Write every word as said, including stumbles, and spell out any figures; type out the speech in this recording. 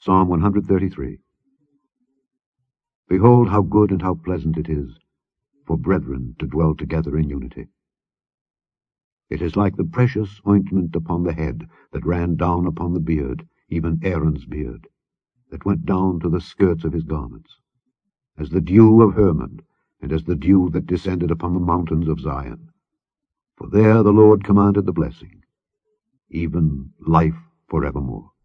Psalm one hundred thirty-three. Behold, how good and how pleasant it is for brethren to dwell together in unity. It is like the precious ointment upon the head that ran down upon the beard, even Aaron's beard, that went down to the skirts of his garments, as the dew of Hermon, and as the dew that descended upon the mountains of Zion. For there the Lord commanded the blessing, even life forevermore.